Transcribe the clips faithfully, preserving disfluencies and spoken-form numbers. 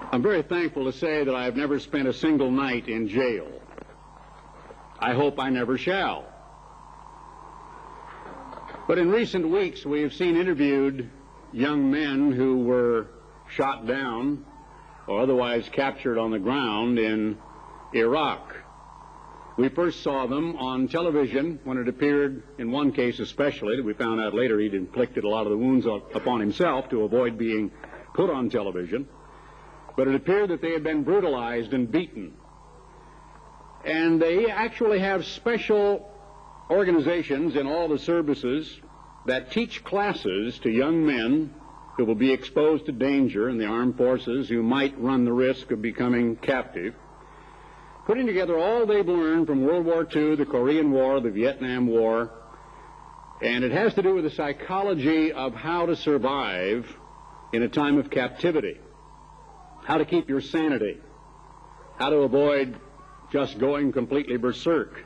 I'm very thankful to say that I've never spent a single night in jail. I hope I never shall. But in recent weeks, we have seen interviewed young men who were shot down or otherwise captured on the ground in Iraq. We first saw them on television when it appeared, in one case especially, that we found out later he'd inflicted a lot of the wounds upon himself to avoid being put on television. But it appeared that they had been brutalized and beaten. And they actually have special organizations in all the services that teach classes to young men who will be exposed to danger in the armed forces, who might run the risk of becoming captive, putting together all they've learned from World War Two, the Korean War, the Vietnam War, and it has to do with the psychology of how to survive in a time of captivity, how to keep your sanity, how to avoid just going completely berserk.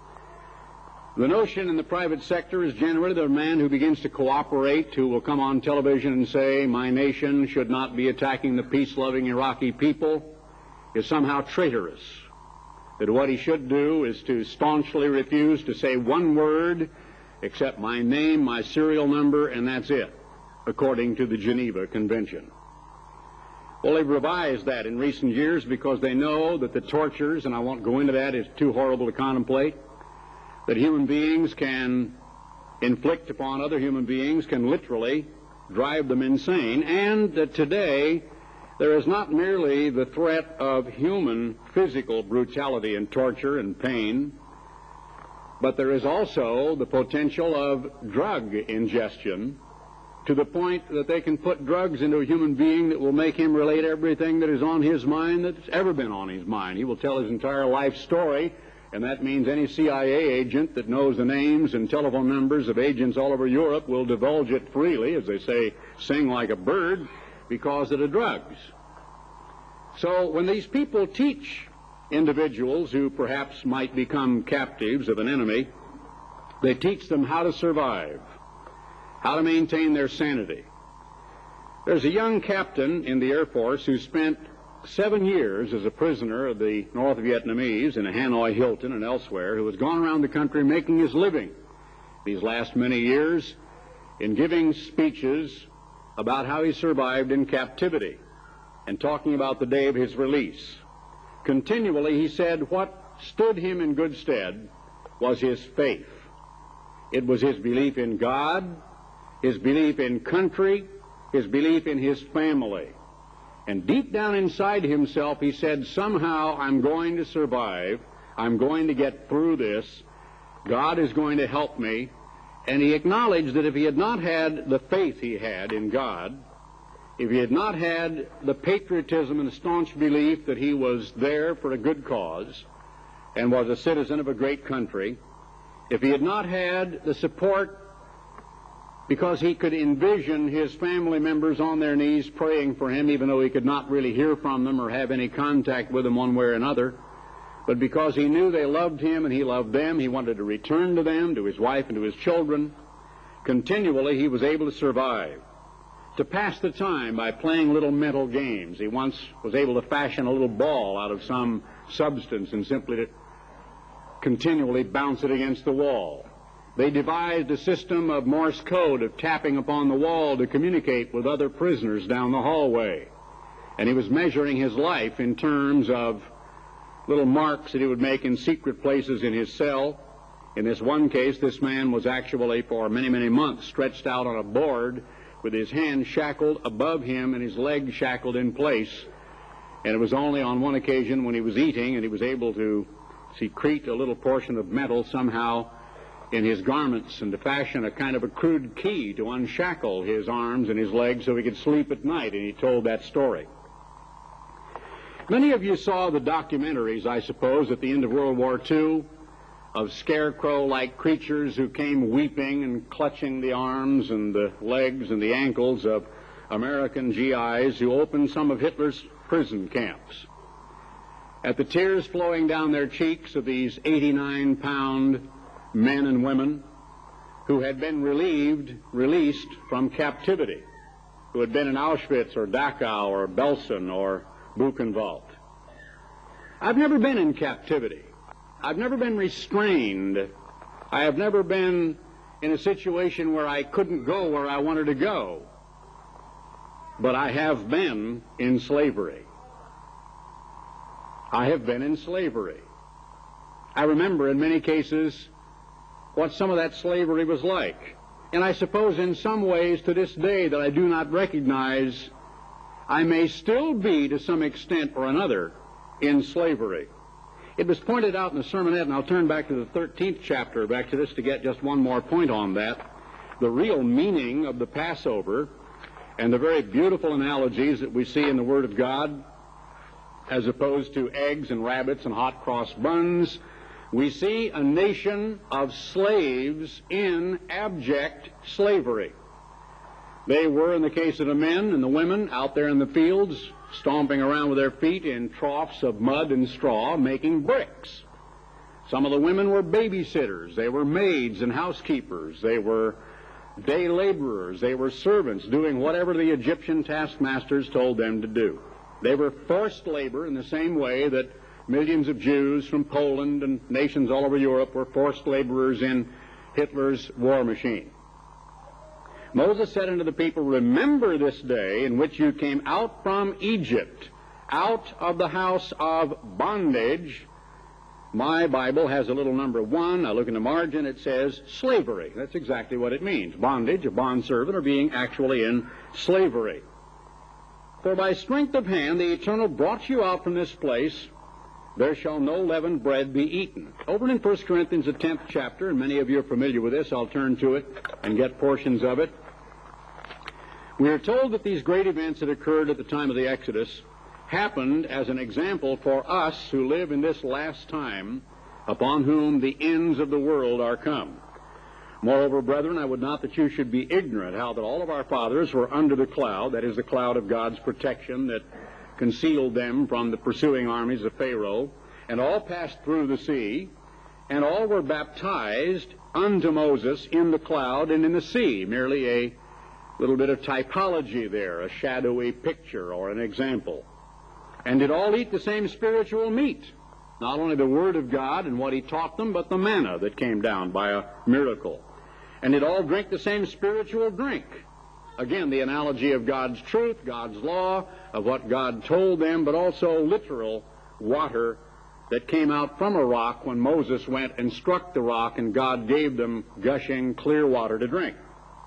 The notion in the private sector is generally the man who begins to cooperate, who will come on television and say, my nation should not be attacking the peace-loving Iraqi people, is somehow traitorous. That what he should do is to staunchly refuse to say one word except my name, my serial number, and that's it, according to the Geneva Convention. Well, they've revised that in recent years because they know that the tortures, and I won't go into that, it's too horrible to contemplate, that human beings can inflict upon other human beings can literally drive them insane, and that today there is not merely the threat of human physical brutality and torture and pain, but there is also the potential of drug ingestion to the point that they can put drugs into a human being that will make him relate everything that is on his mind that's ever been on his mind. He will tell his entire life story, and that means any C I A agent that knows the names and telephone numbers of agents all over Europe will divulge it freely, as they say, sing like a bird, because of the drugs. So when these people teach individuals who perhaps might become captives of an enemy, they teach them how to survive, how to maintain their sanity. There's a young captain in the Air Force who spent seven years as a prisoner of the North Vietnamese in a Hanoi Hilton and elsewhere, who has gone around the country making his living these last many years in giving speeches about how he survived in captivity and talking about the day of his release. Continually, he said what stood him in good stead was his faith. It was his belief in God, his belief in country, his belief in his family. And deep down inside himself, he said, somehow I'm going to survive. I'm going to get through this. God is going to help me. And he acknowledged that if he had not had the faith he had in God, if he had not had the patriotism and the staunch belief that he was there for a good cause and was a citizen of a great country, if he had not had the support because he could envision his family members on their knees praying for him, even though he could not really hear from them or have any contact with them one way or another, but because he knew they loved him and he loved them, he wanted to return to them, to his wife and to his children. Continually, he was able to survive, to pass the time by playing little mental games. He once was able to fashion a little ball out of some substance and simply to continually bounce it against the wall. They devised a system of Morse code, of tapping upon the wall to communicate with other prisoners down the hallway. And he was measuring his life in terms of little marks that he would make in secret places in his cell. In this one case, this man was actually for many, many months stretched out on a board with his hands shackled above him and his legs shackled in place. And it was only on one occasion when he was eating and he was able to secrete a little portion of metal somehow in his garments and to fashion a kind of a crude key to unshackle his arms and his legs so he could sleep at night, and he told that story. Many of you saw the documentaries, I suppose, at the end of World War Two of scarecrow-like creatures who came weeping and clutching the arms and the legs and the ankles of American G Is who opened some of Hitler's prison camps. At the tears flowing down their cheeks of these eighty-nine pound men and women who had been relieved, released from captivity, who had been in Auschwitz or Dachau or Belsen or Buchenwald. I've never been in captivity. I've never been restrained. I have never been in a situation where I couldn't go where I wanted to go. But I have been in slavery. I have been in slavery. I remember in many cases what some of that slavery was like. And I suppose in some ways to this day that I do not recognize, I may still be to some extent or another in slavery. It was pointed out in the sermonette, and I'll turn back to the thirteenth chapter of Exodus to get just one more point on that, the real meaning of the Passover and the very beautiful analogies that we see in the Word of God as opposed to eggs and rabbits and hot cross buns. We see a nation of slaves in abject slavery. They were, in the case of the men and the women, out there in the fields, stomping around with their feet in troughs of mud and straw, making bricks. Some of the women were babysitters. They were maids and housekeepers. They were day laborers. They were servants, doing whatever the Egyptian taskmasters told them to do. They were forced labor in the same way that millions of Jews from Poland and nations all over Europe were forced laborers in Hitler's war machine. Moses said unto the people, remember this day in which you came out from Egypt, out of the house of bondage. My Bible has a little number one. I look in the margin, it says slavery. That's exactly what it means. Bondage, a bondservant, or being actually in slavery. For by strength of hand the Eternal brought you out from this place. There shall no leavened bread be eaten. Over in First Corinthians, the tenth chapter, and many of you are familiar with this, I'll turn to it and get portions of it. We are told that these great events that occurred at the time of the Exodus happened as an example for us who live in this last time, upon whom the ends of the world are come. Moreover, brethren, I would not that you should be ignorant how that all of our fathers were under the cloud, that is the cloud of God's protection that concealed them from the pursuing armies of Pharaoh, and all passed through the sea, and all were baptized unto Moses in the cloud and in the sea. Merely a little bit of typology there, a shadowy picture or an example. And did all eat the same spiritual meat, not only the Word of God and what He taught them, but the manna that came down by a miracle. And did all drink the same spiritual drink. Again, the analogy of God's truth, God's law, of what God told them, but also literal water that came out from a rock when Moses went and struck the rock and God gave them gushing clear water to drink.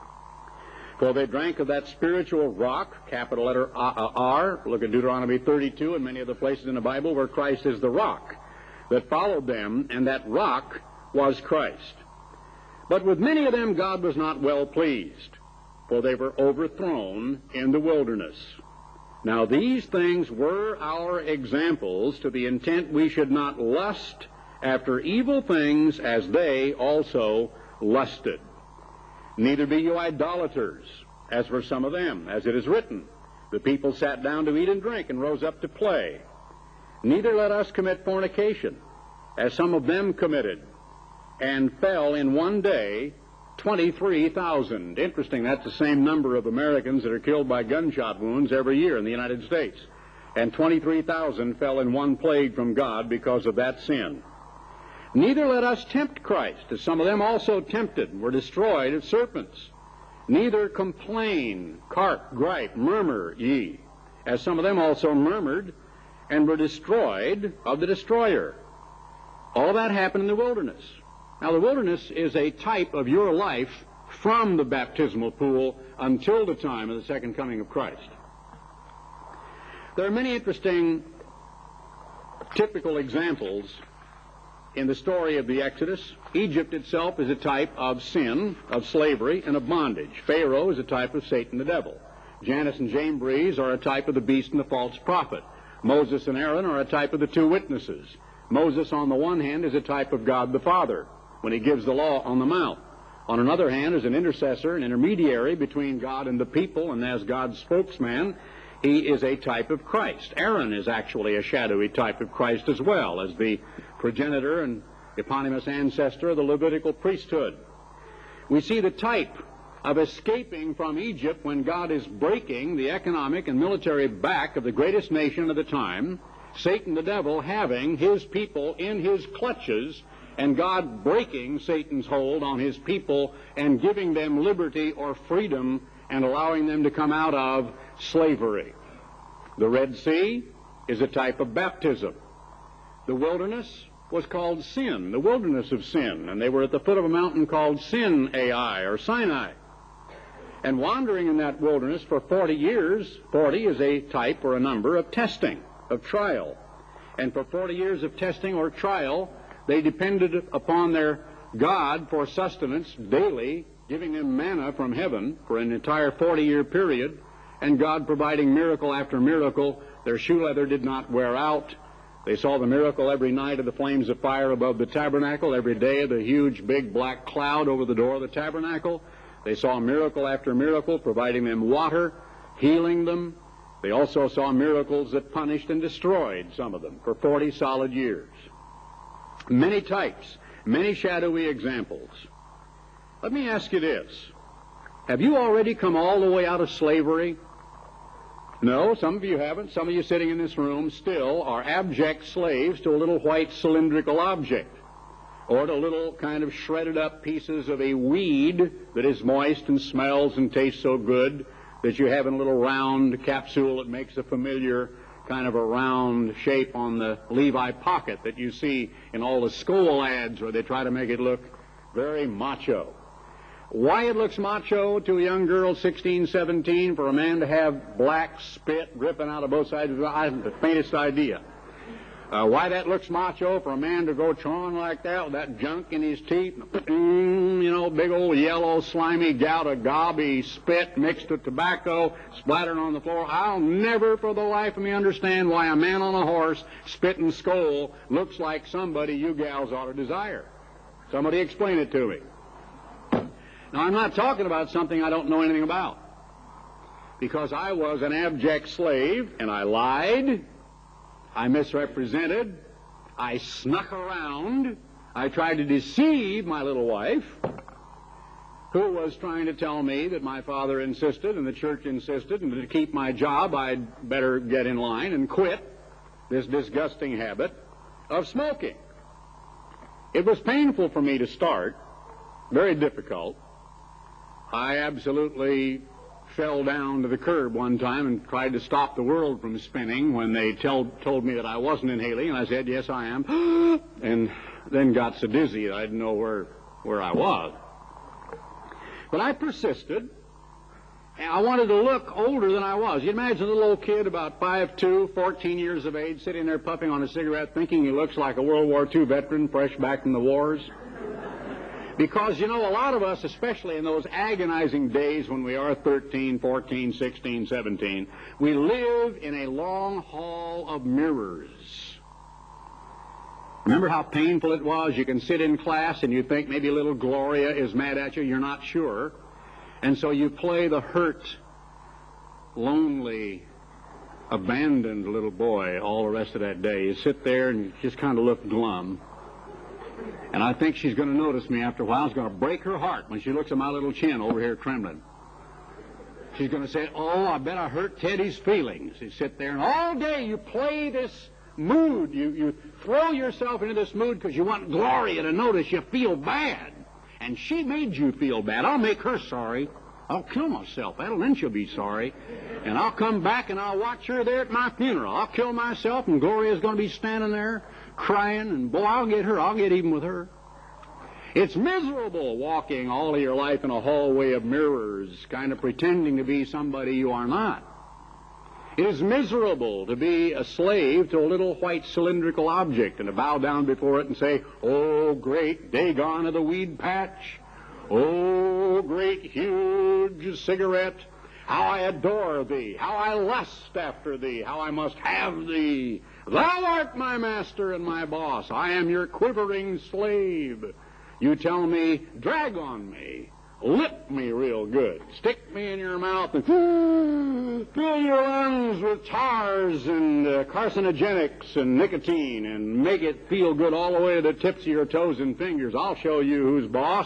For they drank of that spiritual rock, capital letter R. Look at Deuteronomy thirty-two and many other places in the Bible where Christ is the rock that followed them, and that rock was Christ. But with many of them God was not well pleased, for they were overthrown in the wilderness. Now these things were our examples, to the intent we should not lust after evil things as they also lusted. Neither be you idolaters, as were some of them, as it is written, the people sat down to eat and drink and rose up to play. Neither let us commit fornication, as some of them committed, and fell in one day twenty-three thousand. Interesting, that's the same number of Americans that are killed by gunshot wounds every year in the United States. And twenty-three thousand fell in one plague from God because of that sin. Neither let us tempt Christ, as some of them also tempted and were destroyed of serpents. Neither complain, carp, gripe, murmur ye, as some of them also murmured and were destroyed of the destroyer. All that happened in the wilderness. Now, the wilderness is a type of your life from the baptismal pool until the time of the second coming of Christ. There are many interesting typical examples in the story of the Exodus. Egypt itself is a type of sin, of slavery, and of bondage. Pharaoh is a type of Satan the devil. Jannes and Jambres are a type of the beast and the false prophet. Moses and Aaron are a type of the two witnesses. Moses, on the one hand, is a type of God the Father when he gives the law on the mount. On another hand, as an intercessor, an intermediary between God and the people, and as God's spokesman, he is a type of Christ. Aaron is actually a shadowy type of Christ as well, as the progenitor and eponymous ancestor of the Levitical priesthood. We see the type of escaping from Egypt when God is breaking the economic and military back of the greatest nation of the time, Satan the devil having his people in his clutches, and God breaking Satan's hold on his people and giving them liberty or freedom and allowing them to come out of slavery. The Red Sea is a type of baptism. The wilderness was called Sin, the wilderness of sin, and they were at the foot of a mountain called Sin-ai or Sinai. And wandering in that wilderness for forty years, forty is a type or a number of testing, of trial. And for forty years of testing or trial, they depended upon their God for sustenance daily, giving them manna from heaven for an entire forty-year period, and God providing miracle after miracle. Their shoe leather did not wear out. They saw the miracle every night of the flames of fire above the tabernacle, every day of the huge big black cloud over the door of the tabernacle. They saw miracle after miracle, providing them water, healing them. They also saw miracles that punished and destroyed some of them for forty solid years. Many types, many shadowy examples. Let me ask you this. Have you already come all the way out of slavery? No, some of you haven't. Some of you sitting in this room still are abject slaves to a little white cylindrical object, or to little kind of shredded up pieces of a weed that is moist and smells and tastes so good that you have in a little round capsule that makes a familiar kind of a round shape on the Levi pocket that you see in all the Skoal ads where they try to make it look very macho. Why it looks macho to a young girl, sixteen, seventeen, for a man to have black spit dripping out of both sides of his eyes, I haven't the faintest idea. Uh, why that looks macho for a man to go chawing like that with that junk in his teeth, mm, you know, big old yellow, slimy gout of gobby spit mixed with tobacco splattering on the floor. I'll never for the life of me understand why a man on a horse spitting skull looks like somebody you gals ought to desire. Somebody explain it to me. Now, I'm not talking about something I don't know anything about, because I was an abject slave, and I lied, I misrepresented, I snuck around, I tried to deceive my little wife, who was trying to tell me that my father insisted and the church insisted, and to keep my job I'd better get in line and quit this disgusting habit of smoking. It was painful for me to start, very difficult. I absolutely fell down to the curb one time and tried to stop the world from spinning when they tell, told me that I wasn't inhaling, and I said, yes, I am, and then got so dizzy that I didn't know where, where I was. But I persisted, and I wanted to look older than I was. You imagine a little old kid about five two, fourteen years of age, sitting there puffing on a cigarette, thinking he looks like a World War Two veteran fresh back from the wars. Because, you know, a lot of us, especially in those agonizing days when we are thirteen, fourteen, sixteen, seventeen, we live in a long hall of mirrors. Remember how painful it was? You can sit in class and you think maybe little Gloria is mad at you. You're not sure. And so you play the hurt, lonely, abandoned little boy all the rest of that day. You sit there and you just kind of look glum. And I think she's going to notice me after a while. It's going to break her heart when she looks at my little chin over here trembling. She's going to say, oh, I bet I hurt Teddy's feelings. You sit there and all day you play this mood. You, you throw yourself into this mood because you want Gloria to notice you feel bad. And she made you feel bad. I'll make her sorry. I'll kill myself. That'll then she'll be sorry. And I'll come back and I'll watch her there at my funeral. I'll kill myself and Gloria's going to be standing there crying, and boy, I'll get her. I'll get even with her. It's miserable walking all of your life in a hallway of mirrors, kind of pretending to be somebody you are not. It is miserable to be a slave to a little white cylindrical object and to bow down before it and say, oh, great Dagon of the weed patch. Oh, great huge cigarette. How I adore thee. How I lust after thee. How I must have thee. Thou art my master and my boss. I am your quivering slave. You tell me, drag on me. Lip me real good. Stick me in your mouth and fill your lungs with tars and uh, carcinogenics and nicotine and make it feel good all the way to the tips of your toes and fingers. I'll show you who's boss.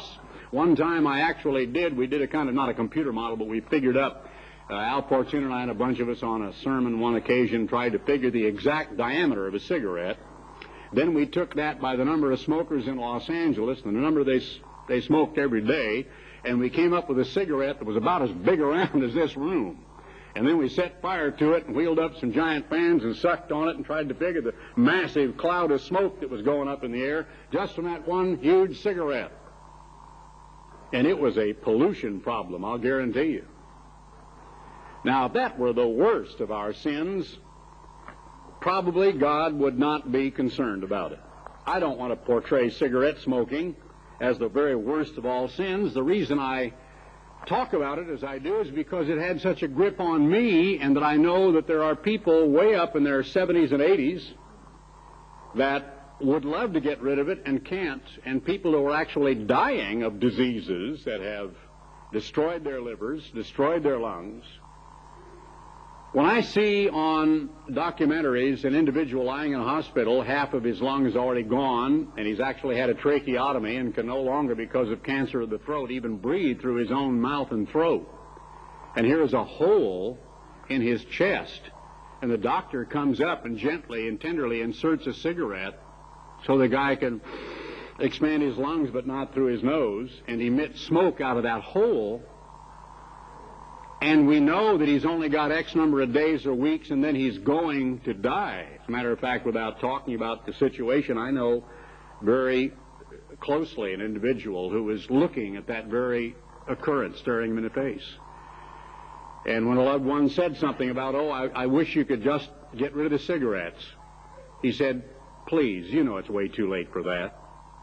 One time I actually did, we did a kind of, not a computer model, but we figured up, uh, Al Portuna and I and a bunch of us on a sermon one occasion tried to figure the exact diameter of a cigarette. Then we took that by the number of smokers in Los Angeles and the number they, they smoked every day, and we came up with a cigarette that was about as big around as this room. And then we set fire to it and wheeled up some giant fans and sucked on it and tried to figure the massive cloud of smoke that was going up in the air just from that one huge cigarette. And it was a pollution problem, I'll guarantee you. Now, if that were the worst of our sins, probably God would not be concerned about it. I don't want to portray cigarette smoking as the very worst of all sins. The reason I talk about it as I do is because it had such a grip on me, and that I know that there are people way up in their seventies and eighties that would love to get rid of it and can't, and people who are actually dying of diseases that have destroyed their livers, destroyed their lungs. When I see on documentaries an individual lying in a hospital, half of his lungs already gone, and he's actually had a tracheotomy and can no longer, because of cancer of the throat, even breathe through his own mouth and throat. And here is a hole in his chest, and the doctor comes up and gently and tenderly inserts a cigarette so the guy can expand his lungs but not through his nose and emit smoke out of that hole. And we know that he's only got X number of days or weeks, and then he's going to die. As a matter of fact, without talking about the situation, I know very closely an individual who was looking at that very occurrence, staring him in the face. And when a loved one said something about, oh, I, I wish you could just get rid of the cigarettes, he said, please, you know it's way too late for that.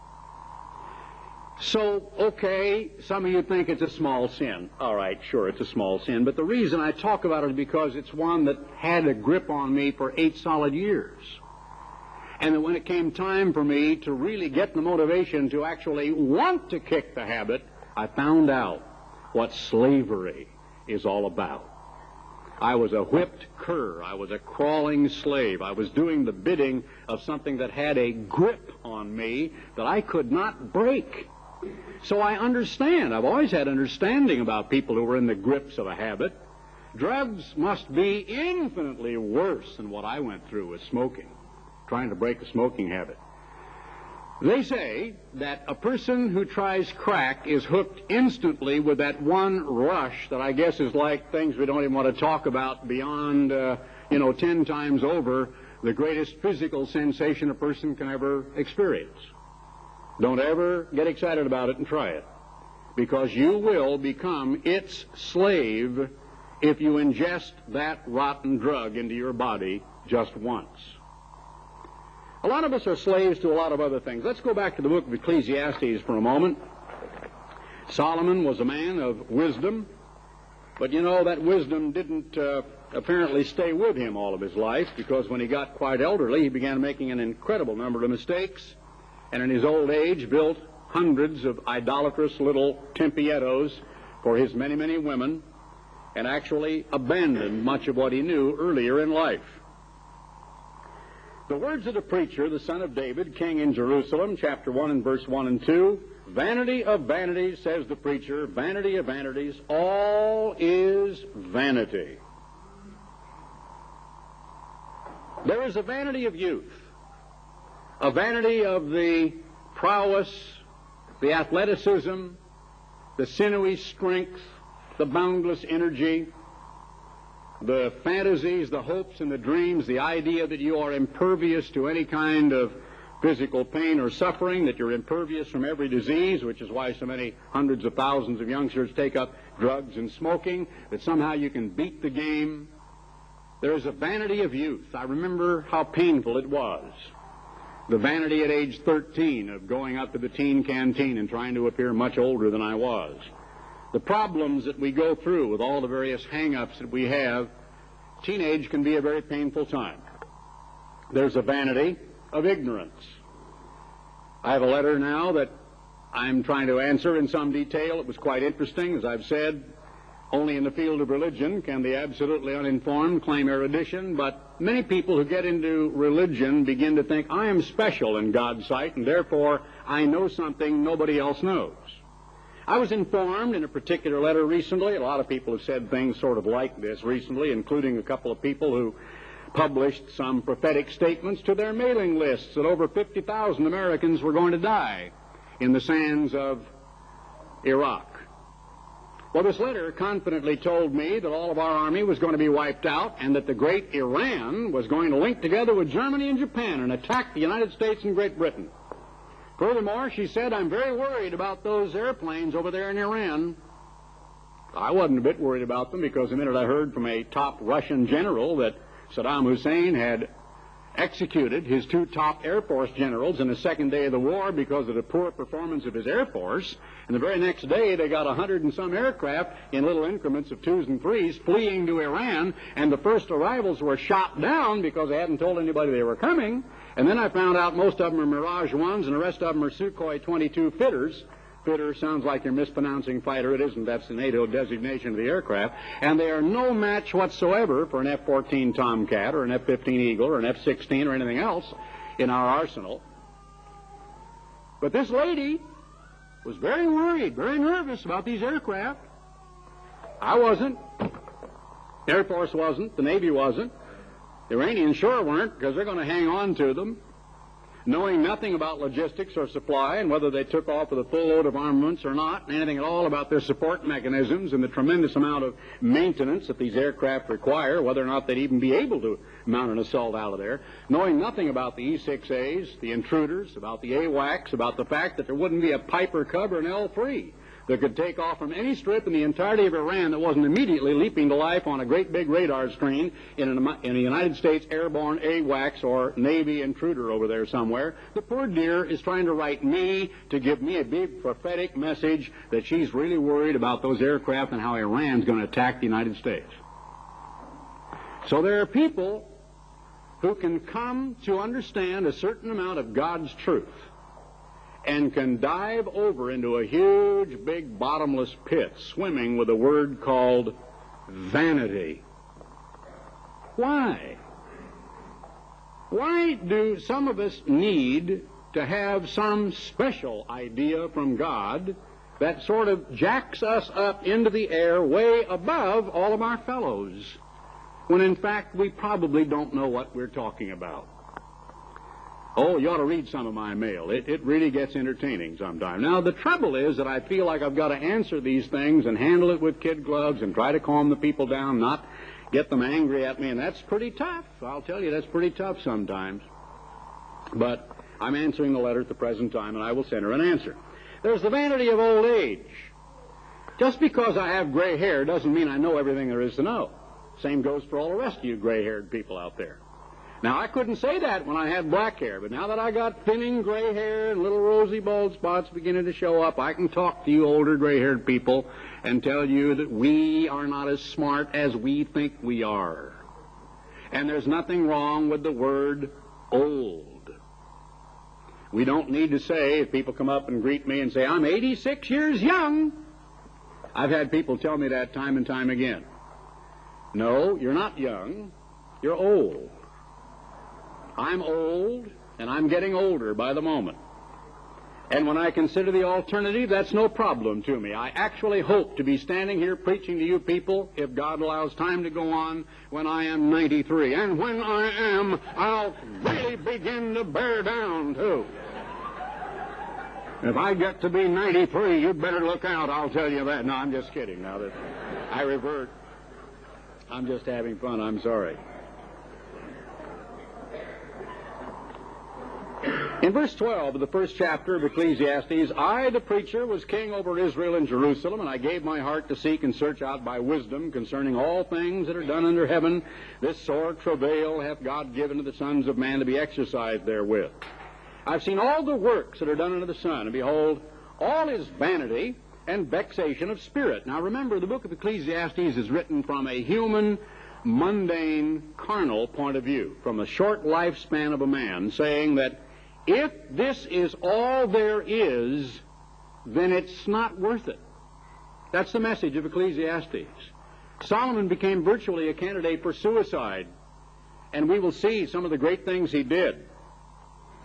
So, okay, some of you think it's a small sin. All right, sure, it's a small sin. But the reason I talk about it is because it's one that had a grip on me for eight solid years. And that when it came time for me to really get the motivation to actually want to kick the habit, I found out what slavery is all about. I was a whipped cur. I was a crawling slave. I was doing the bidding of something that had a grip on me that I could not break. So I understand. I've always had understanding about people who were in the grips of a habit. Drugs must be infinitely worse than what I went through with smoking, trying to break the smoking habit. They say that a person who tries crack is hooked instantly with that one rush that I guess is like things we don't even want to talk about beyond, uh, you know, ten times over the greatest physical sensation a person can ever experience. Don't ever get excited about it and try it, because you will become its slave if you ingest that rotten drug into your body just once. A lot of us are slaves to a lot of other things. Let's go back to the book of Ecclesiastes for a moment. Solomon was a man of wisdom, but you know, that wisdom didn't uh, apparently stay with him all of his life, because when he got quite elderly, he began making an incredible number of mistakes, and in his old age built hundreds of idolatrous little tempietos for his many, many women, and actually abandoned much of what he knew earlier in life. The words of the preacher, the son of David, king in Jerusalem, chapter one and verse one and two, vanity of vanities, says the preacher, vanity of vanities, all is vanity. There is a vanity of youth, a vanity of the prowess, the athleticism, the sinewy strength, the boundless energy, the fantasies, the hopes and the dreams, the idea that you are impervious to any kind of physical pain or suffering, that you're impervious from every disease, which is why so many hundreds of thousands of youngsters take up drugs and smoking, that somehow you can beat the game. There is a vanity of youth. I remember how painful it was. The vanity at age thirteen of going up to the teen canteen and trying to appear much older than I was. The problems that we go through with all the various hang-ups that we have, teenage can be a very painful time. There's a vanity of ignorance. I have a letter now that I'm trying to answer in some detail. It was quite interesting. As I've said, only in the field of religion can the absolutely uninformed claim erudition, but many people who get into religion begin to think, I am special in God's sight, and therefore I know something nobody else knows. I was informed in a particular letter recently, a lot of people have said things sort of like this recently, including a couple of people who published some prophetic statements to their mailing lists that over fifty thousand Americans were going to die in the sands of Iraq. Well, this letter confidently told me that all of our army was going to be wiped out and that the great Iran was going to link together with Germany and Japan and attack the United States and Great Britain. Furthermore, she said, I'm very worried about those airplanes over there in Iran. I wasn't a bit worried about them because the minute I heard from a top Russian general that Saddam Hussein had executed his two top Air Force generals in the second day of the war because of the poor performance of his Air Force, and the very next day they got a hundred and some aircraft in little increments of twos and threes fleeing to Iran, and the first arrivals were shot down because they hadn't told anybody they were coming, and then I found out most of them are Mirage ones and the rest of them are Sukhoi twenty-two fitters. Fitter sounds like you're mispronouncing fighter. It isn't. That's the NATO designation of the aircraft. And they are no match whatsoever for an F fourteen Tomcat or an F fifteen Eagle or an F sixteen or anything else in our arsenal. But this lady was very worried, very nervous about these aircraft. I wasn't. The Air Force wasn't. The Navy wasn't. The Iranians sure weren't, because they're going to hang on to them, knowing nothing about logistics or supply and whether they took off with a full load of armaments or not, and anything at all about their support mechanisms and the tremendous amount of maintenance that these aircraft require, whether or not they'd even be able to mount an assault out of there, knowing nothing about the E six A's, the intruders, about the AWACS, about the fact that there wouldn't be a Piper Cub or an L three that could take off from any strip in the entirety of Iran that wasn't immediately leaping to life on a great big radar screen in, an, in a United States airborne AWACS or Navy intruder over there somewhere. The poor dear is trying to write me to give me a big prophetic message that she's really worried about those aircraft and how Iran's going to attack the United States. So there are people who can come to understand a certain amount of God's truth and can dive over into a huge, big, bottomless pit, swimming with a word called vanity. Why? Why do some of us need to have some special idea from God that sort of jacks us up into the air way above all of our fellows, when in fact we probably don't know what we're talking about? Oh, you ought to read some of my mail. It, it really gets entertaining sometimes. Now, the trouble is that I feel like I've got to answer these things and handle it with kid gloves and try to calm the people down, not get them angry at me, and that's pretty tough. I'll tell you, that's pretty tough sometimes. But I'm answering the letter at the present time, and I will send her an answer. There's the vanity of old age. Just because I have gray hair doesn't mean I know everything there is to know. Same goes for all the rest of you gray-haired people out there. Now, I couldn't say that when I had black hair, but now that I got thinning gray hair and little rosy bald spots beginning to show up, I can talk to you older gray-haired people and tell you that we are not as smart as we think we are. And there's nothing wrong with the word old. We don't need to say, if people come up and greet me and say, I'm eighty-six years young. I've had people tell me that time and time again. No, you're not young. You're old. I'm old, and I'm getting older by the moment. And when I consider the alternative, that's no problem to me. I actually hope to be standing here preaching to you people, if God allows time to go on, when I am ninety-three. And when I am, I'll really begin to bear down, too. If I get to be ninety-three, you'd better look out, I'll tell you that. No, I'm just kidding now that I revert. I'm just having fun, I'm sorry. In verse twelve of the first chapter of Ecclesiastes, I, the preacher, was king over Israel and Jerusalem, and I gave my heart to seek and search out by wisdom concerning all things that are done under heaven. This sore travail hath God given to the sons of man to be exercised therewith. I've seen all the works that are done under the sun, and behold, all is vanity and vexation of spirit. Now remember, the book of Ecclesiastes is written from a human, mundane, carnal point of view, from the short lifespan of a man, saying that if this is all there is, then it's not worth it. That's the message of Ecclesiastes. Solomon became virtually a candidate for suicide, and we will see some of the great things he did.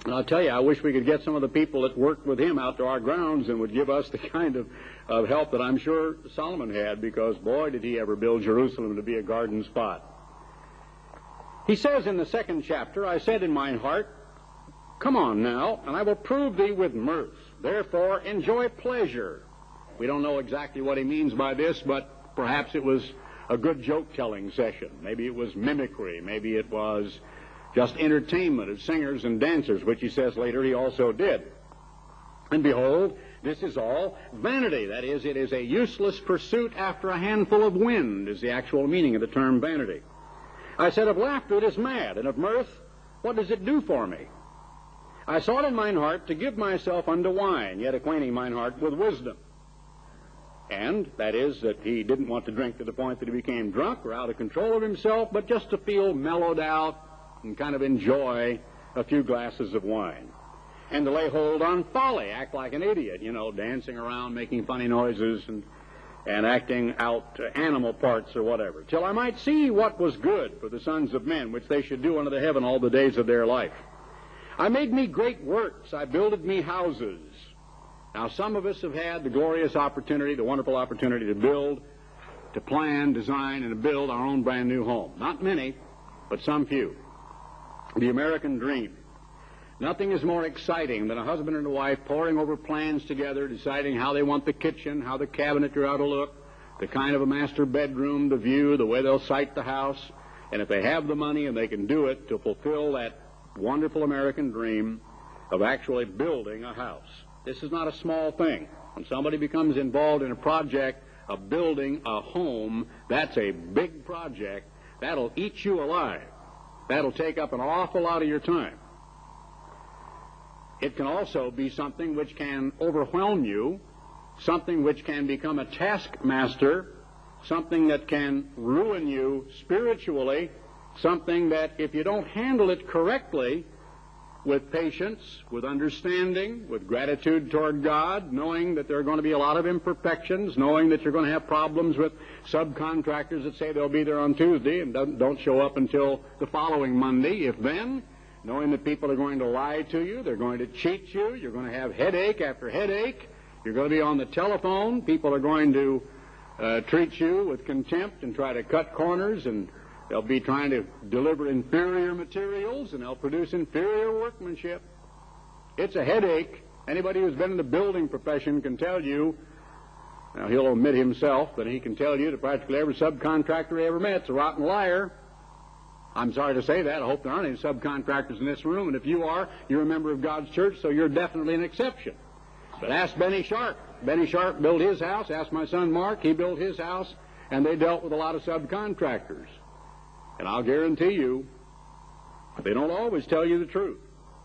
And I'll tell you, I wish we could get some of the people that worked with him out to our grounds and would give us the kind of, of help that I'm sure Solomon had, because, boy, did he ever build Jerusalem to be a garden spot. He says in the second chapter, I said in mine heart, come on now, and I will prove thee with mirth. Therefore, enjoy pleasure. We don't know exactly what he means by this, but perhaps it was a good joke-telling session. Maybe it was mimicry. Maybe it was just entertainment of singers and dancers, which he says later he also did. And behold, this is all vanity. That is, it is a useless pursuit after a handful of wind, is the actual meaning of the term vanity. I said, of laughter it is mad, and of mirth, what does it do for me? I sought in mine heart to give myself unto wine, yet acquainting mine heart with wisdom. And that is that he didn't want to drink to the point that he became drunk or out of control of himself, but just to feel mellowed out and kind of enjoy a few glasses of wine. And to lay hold on folly, act like an idiot, you know, dancing around, making funny noises, and, and acting out uh, animal parts or whatever, till I might see what was good for the sons of men, which they should do unto the heaven all the days of their life. I made me great works, I builded me houses. Now, some of us have had the glorious opportunity, the wonderful opportunity to build, to plan, design, and to build our own brand new home. Not many, but some few. The American dream. Nothing is more exciting than a husband and a wife poring over plans together, deciding how they want the kitchen, how the cabinetry ought to look, the kind of a master bedroom, the view, the way they'll site the house. And if they have the money and they can do it to fulfill that wonderful American dream of actually building a house. This is not a small thing. When somebody becomes involved in a project of building a home, that's a big project. That'll eat you alive. That'll take up an awful lot of your time. It can also be something which can overwhelm you, something which can become a taskmaster, something that can ruin you spiritually, something that if you don't handle it correctly, with patience, with understanding, with gratitude toward God, knowing that there are going to be a lot of imperfections, knowing that you're going to have problems with subcontractors that say they'll be there on Tuesday and don't, don't show up until the following Monday, if then, knowing that people are going to lie to you, they're going to cheat you, you're going to have headache after headache, you're going to be on the telephone, people are going to uh, treat you with contempt and try to cut corners, and they'll be trying to deliver inferior materials, and they'll produce inferior workmanship. It's a headache. Anybody who's been in the building profession can tell you, now he'll omit himself, but he can tell you that practically every subcontractor he ever met's a rotten liar. I'm sorry to say that. I hope there aren't any subcontractors in this room, and if you are, you're a member of God's church, so you're definitely an exception. But ask Benny Sharp. Benny Sharp built his house. Ask my son Mark. He built his house, and they dealt with a lot of subcontractors. And I'll guarantee you, they don't always tell you the truth.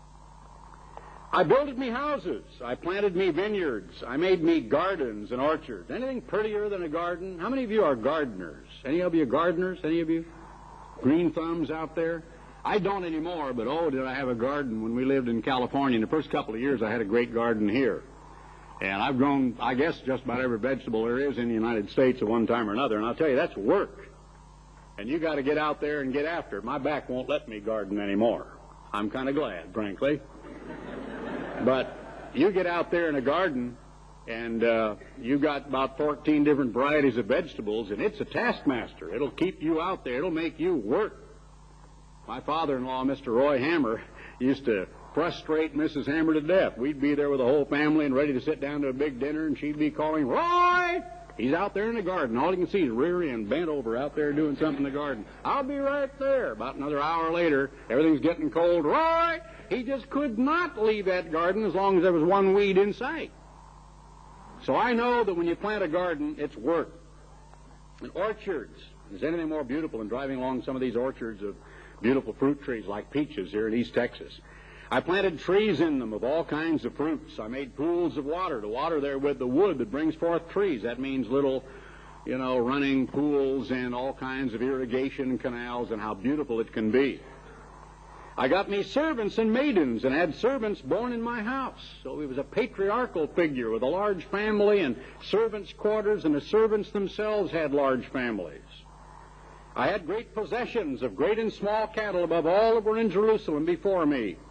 I builded me houses. I planted me vineyards. I made me gardens and orchards. Anything prettier than a garden? How many of you are gardeners? Any of you gardeners? Any of you? Green thumbs out there? I don't anymore, but oh, did I have a garden when we lived in California. In the first couple of years, I had a great garden here. And I've grown, I guess, just about every vegetable there is in the United States at one time or another. And I'll tell you, that's work. And you got to get out there and get after it. My back won't let me garden anymore. I'm kind of glad, frankly. But you get out there in a garden, and uh, you got about fourteen different varieties of vegetables, and it's a taskmaster. It'll keep you out there. It'll make you work. My father-in-law, Mister Roy Hammer, used to frustrate Missus Hammer to death. We'd be there with the whole family and ready to sit down to a big dinner, and she'd be calling, Roy! He's out there in the garden. All you can see is rear end bent over out there doing something in the garden. I'll be right there. About another hour later, everything's getting cold. Roy! He just could not leave that garden as long as there was one weed in sight. So I know that when you plant a garden, it's work. And orchards. Is anything more beautiful than driving along some of these orchards of beautiful fruit trees like peaches here in East Texas? I planted trees in them of all kinds of fruits. I made pools of water to water there with the wood that brings forth trees. That means little, you know, running pools and all kinds of irrigation canals, and how beautiful it can be. I got me servants and maidens and had servants born in my house. So it was a patriarchal figure with a large family and servants' quarters, and the servants themselves had large families. I had great possessions of great and small cattle above all that were in Jerusalem before me.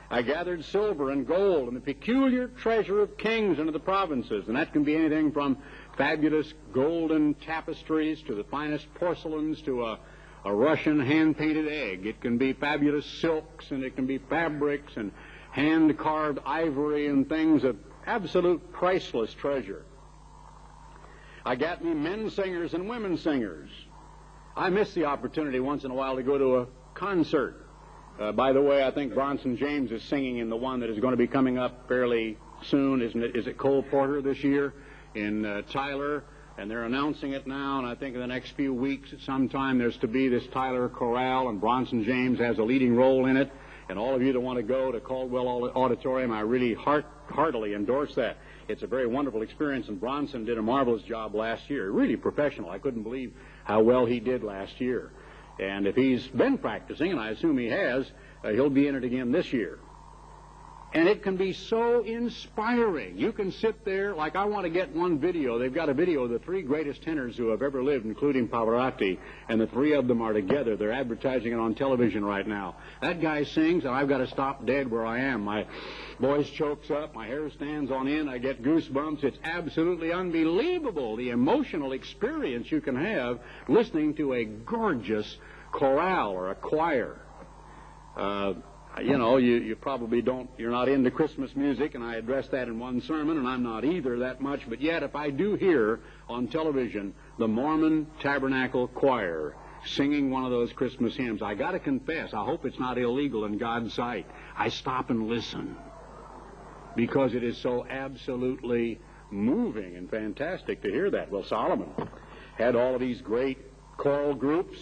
I gathered silver and gold and the peculiar treasure of kings into the provinces, and that can be anything from fabulous golden tapestries to the finest porcelains to a, a Russian hand-painted egg. It can be fabulous silks, and it can be fabrics and hand-carved ivory and things of absolute priceless treasure. I got me men singers and women singers. I miss the opportunity once in a while to go to a concert. Uh, by the way, I think Bronson James is singing in the one that is going to be coming up fairly soon, isn't it? Is it Cole Porter this year in uh, Tyler? And they're announcing it now, and I think in the next few weeks at some time there's to be this Tyler Chorale, and Bronson James has a leading role in it. And all of you that want to go to Caldwell Auditorium, I really heart, heartily endorse that. It's a very wonderful experience, and Bronson did a marvelous job last year. Really professional. I couldn't believe how well he did last year. And if he's been practicing, and I assume he has, uh, he'll be in it again this year. And it can be so inspiring. You can sit there, like I want to get one video. They've got a video of the three greatest tenors who have ever lived, including Pavarotti, and the three of them are together. They're advertising it on television right now. That guy sings, and I've got to stop dead where I am. My voice chokes up, my hair stands on end, I get goosebumps. It's absolutely unbelievable, the emotional experience you can have listening to a gorgeous chorale or a choir. Uh, You know, you, you probably don't, you're not into Christmas music, and I addressed that in one sermon, and I'm not either that much, but yet if I do hear on television the Mormon Tabernacle Choir singing one of those Christmas hymns, I got to confess, I hope it's not illegal in God's sight. I stop and listen because it is so absolutely moving and fantastic to hear that. Well, Solomon had all of these great choral groups.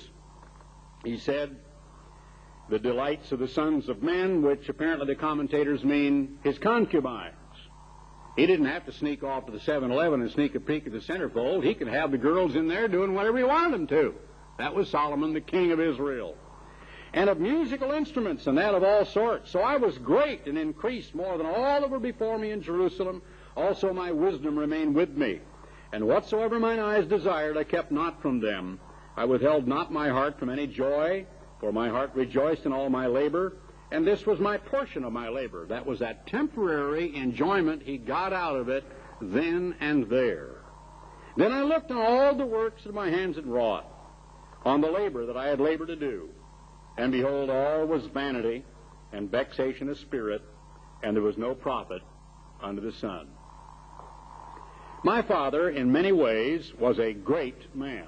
He said, the delights of the sons of men, which apparently the commentators mean his concubines. He didn't have to sneak off to the seven eleven and sneak a peek at the centerfold. He could have the girls in there doing whatever he wanted them to. That was Solomon, the king of Israel. And of musical instruments, and that of all sorts. So I was great and increased more than all that were before me in Jerusalem. Also my wisdom remained with me. And whatsoever mine eyes desired, I kept not from them. I withheld not my heart from any joy, for my heart rejoiced in all my labor, and this was my portion of my labor. That was that temporary enjoyment he got out of it then and there. Then I looked on all the works that my hands had wrought, on the labor that I had labored to do, and behold, all was vanity and vexation of spirit, and there was no profit under the sun. My father, in many ways, was a great man.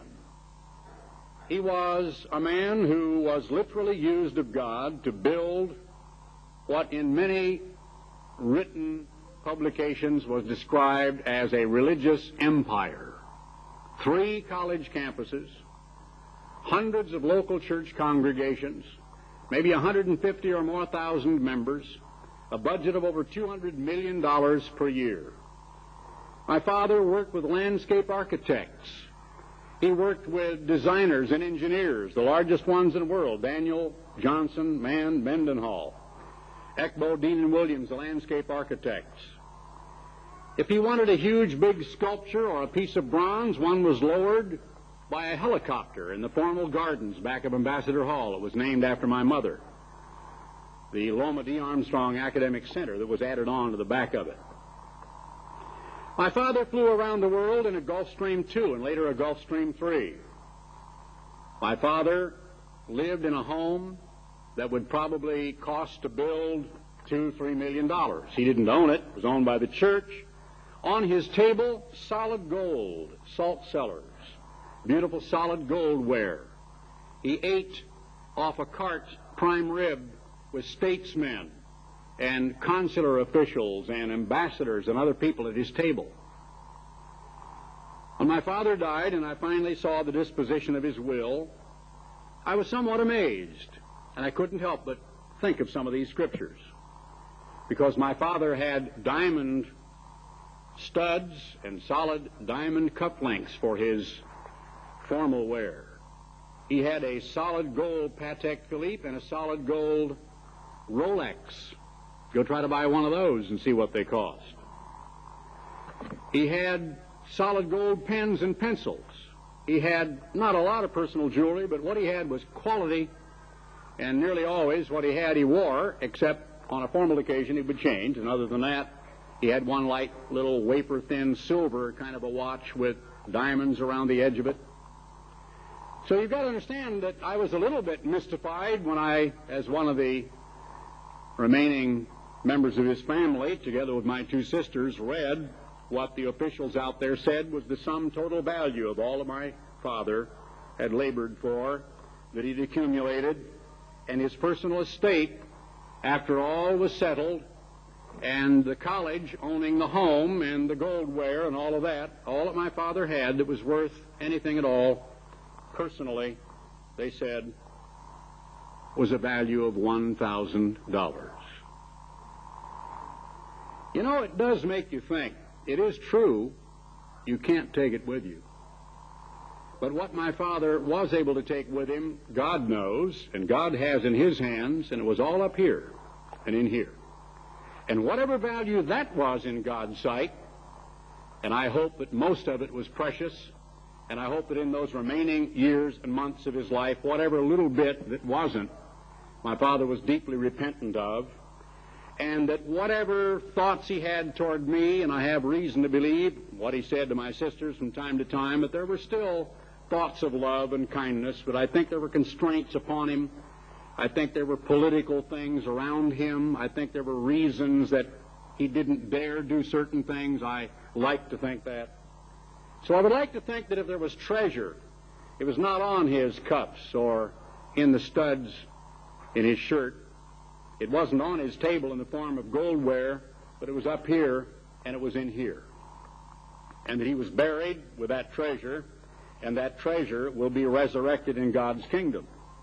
He was a man who was literally used of God to build what in many written publications was described as a religious empire. Three college campuses, hundreds of local church congregations, maybe one hundred fifty or more thousand members, a budget of over two hundred million dollars per year. My father worked with landscape architects. He worked with designers and engineers, the largest ones in the world, Daniel, Johnson, Mann, Mendenhall, Ekbo, Dean and Williams, the landscape architects. If he wanted a huge, big sculpture or a piece of bronze, one was lowered by a helicopter in the formal gardens back of Ambassador Hall. It was named after my mother, the Loma D. Armstrong Academic Center that was added on to the back of it. My father flew around the world in a Gulfstream two and later a Gulfstream three. My father lived in a home that would probably cost to build two, three million dollars. He didn't own it. It was owned by the church. On his table, solid gold, salt cellars, beautiful solid gold ware. He ate off a cart prime rib with statesmen and consular officials and ambassadors and other people at his table. When my father died and I finally saw the disposition of his will, I was somewhat amazed, and I couldn't help but think of some of these scriptures, because my father had diamond studs and solid diamond cufflinks for his formal wear. He had a solid gold Patek Philippe and a solid gold Rolex. Go try to buy one of those and see what they cost. He had solid gold pens and pencils. He had not a lot of personal jewelry, but what he had was quality, and nearly always what he had he wore, except on a formal occasion he would change, and other than that, he had one light little wafer-thin silver kind of a watch with diamonds around the edge of it. So you've got to understand that I was a little bit mystified when I, as one of the remaining members of his family, together with my two sisters, read what the officials out there said was the sum total value of all that my father had labored for, that he'd accumulated, and his personal estate, after all was settled, and the college owning the home and the goldware and all of that, all that my father had that was worth anything at all, personally, they said, was a value of one thousand dollars. You know, it does make you think. It is true, you can't take it with you. But what my father was able to take with him, God knows, and God has in his hands, and it was all up here and in here. And whatever value that was in God's sight, and I hope that most of it was precious, and I hope that in those remaining years and months of his life, whatever little bit that wasn't, my father was deeply repentant of, and that whatever thoughts he had toward me, and I have reason to believe what he said to my sisters from time to time, that there were still thoughts of love and kindness, but I think there were constraints upon him. I think there were political things around him. I think there were reasons that he didn't dare do certain things. I like to think that. So I would like to think that if there was treasure, it was not on his cuffs or in the studs in his shirt. It wasn't on his table in the form of goldware, but it was up here and it was in here. And that he was buried with that treasure, and that treasure will be resurrected in God's kingdom.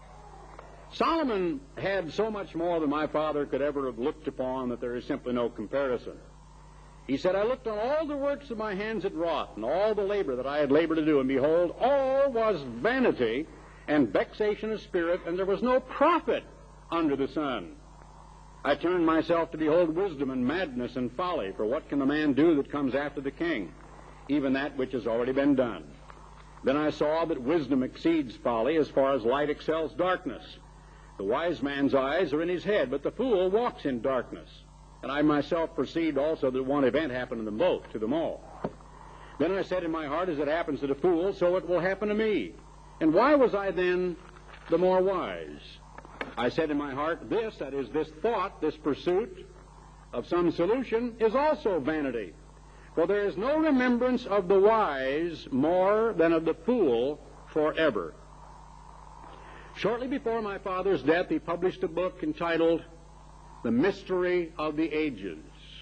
Solomon had so much more than my father could ever have looked upon that there is simply no comparison. He said, I looked on all the works of my hands had wrought, and all the labor that I had labored to do, and behold, all was vanity and vexation of spirit, and there was no profit under the sun. I turned myself to behold wisdom and madness and folly, for what can the man do that comes after the king? Even that which has already been done. Then I saw that wisdom exceeds folly as far as light excels darkness. The wise man's eyes are in his head, but the fool walks in darkness. And I myself perceived also that one event happened to them both, to them all. Then I said in my heart, as it happens to the fool, so it will happen to me. And why was I then the more wise? I said in my heart, this, that is, this thought, this pursuit of some solution, is also vanity. For there is no remembrance of the wise more than of the fool forever. Shortly before my father's death, he published a book entitled The Mystery of the Ages.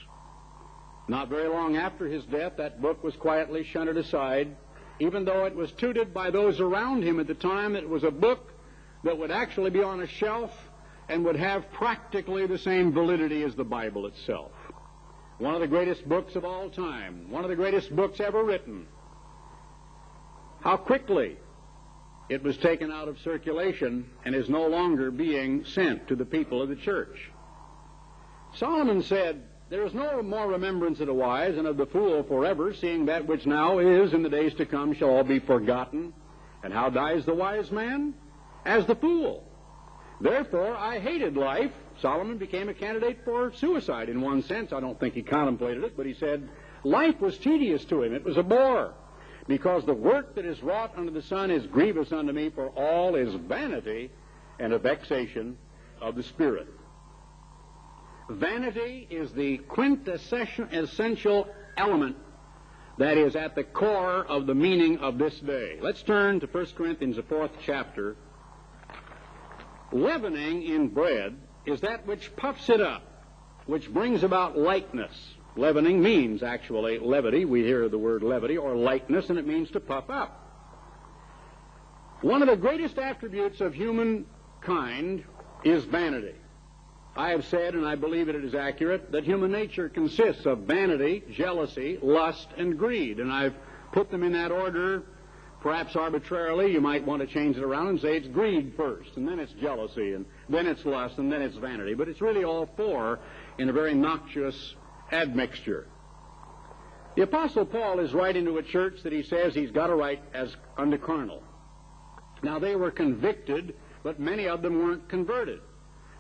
Not very long after his death, that book was quietly shunted aside, even though it was touted by those around him at the time that it was a book that would actually be on a shelf and would have practically the same validity as the Bible itself. One of the greatest books of all time, one of the greatest books ever written. How quickly it was taken out of circulation and is no longer being sent to the people of the church. Solomon said, there is no more remembrance of the wise and of the fool forever, seeing that which now is in the days to come shall all be forgotten. And how dies the wise man? As the fool. Therefore I hated life. Solomon became a candidate for suicide in one sense. I don't think he contemplated it, but he said life was tedious to him. It was a bore. Because the work that is wrought under the sun is grievous unto me, for all is vanity and a vexation of the spirit. Vanity is the quintessential element that is at the core of the meaning of this day. Let's turn to First Corinthians, the fourth chapter. Leavening in bread is that which puffs it up, which brings about lightness. Leavening means actually levity. We hear the word levity or lightness, and it means to puff up. One of the greatest attributes of humankind is vanity. I have said, and I believe that it is accurate, that human nature consists of vanity, jealousy, lust, and greed. And I've put them in that order, perhaps arbitrarily. You might want to change it around and say it's greed first, and then it's jealousy, and then it's lust, and then it's vanity. But it's really all four in a very noxious admixture. The Apostle Paul is writing to a church that he says he's got to write as unto carnal. Now, they were convicted, but many of them weren't converted.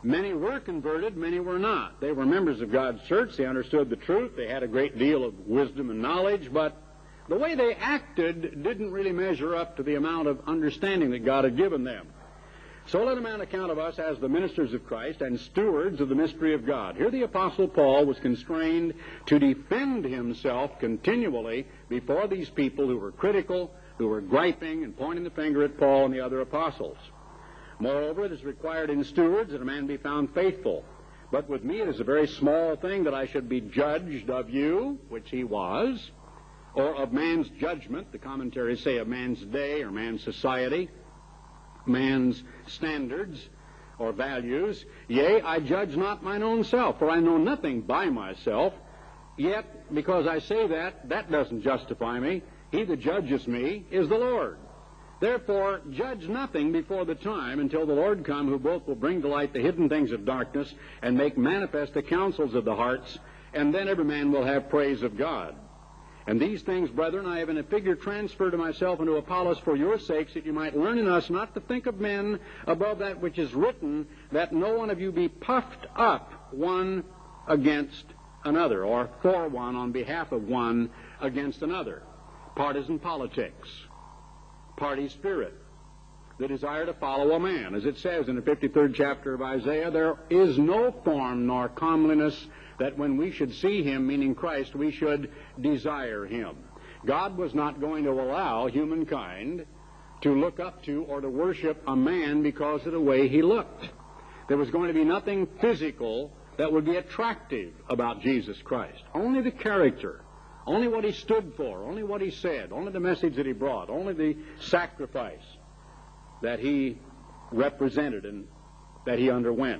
Many were converted, many were not. They were members of God's church. They understood the truth. They had a great deal of wisdom and knowledge, but the way they acted didn't really measure up to the amount of understanding that God had given them. So let a man account of us as the ministers of Christ and stewards of the mystery of God. Here the Apostle Paul was constrained to defend himself continually before these people who were critical, who were griping and pointing the finger at Paul and the other apostles. Moreover, it is required in stewards that a man be found faithful. But with me it is a very small thing that I should be judged of you, which he was, or of man's judgment, the commentaries say of man's day or man's society, man's standards or values. Yea, I judge not mine own self, for I know nothing by myself. Yet, because I say that, that doesn't justify me. He that judges me is the Lord. Therefore, judge nothing before the time until the Lord come, who both will bring to light the hidden things of darkness and make manifest the counsels of the hearts, and then every man will have praise of God. And these things, brethren, I have in a figure transferred to myself and to Apollos for your sakes, that you might learn in us not to think of men above that which is written, that no one of you be puffed up one against another, or for one on behalf of one against another. Partisan politics, party spirit, the desire to follow a man. As it says in the fifty-third chapter of Isaiah, there is no form nor comeliness that when we should see him, meaning Christ, we should desire him. God was not going to allow humankind to look up to or to worship a man because of the way he looked. There was going to be nothing physical that would be attractive about Jesus Christ. Only the character, only what he stood for, only what he said, only the message that he brought, only the sacrifice that he represented and that he underwent.